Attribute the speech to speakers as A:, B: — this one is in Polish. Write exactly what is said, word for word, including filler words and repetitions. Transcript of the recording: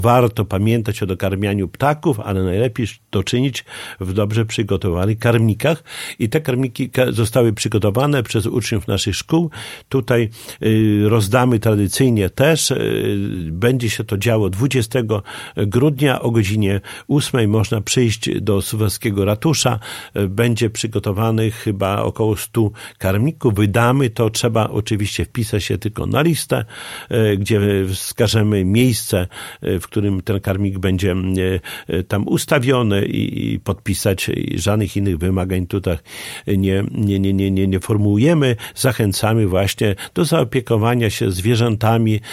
A: Warto pamiętać o dokarmianiu ptaków, ale najlepiej to czynić w dobrze przygotowanych karmnikach. I te karmniki zostały przygotowane przez uczniów naszych szkół. Tutaj rozdamy tradycyjnie też. Będzie się to działo dwudziestego grudnia o godzinie ósmej. Można przyjść do Suwalskiego Ratusza. Będzie przygotowanych chyba około stu karmników. Wydamy to. Trzeba oczywiście wpisać się tylko na listę, gdzie wskażemy miejsce, w którym ten karmnik będzie tam ustawiony i podpisać. Żadnych innych wymagań tutaj nie, nie, nie, nie, nie, nie formułujemy. Zachęcamy właśnie do zaopiekowania się zwierzętami,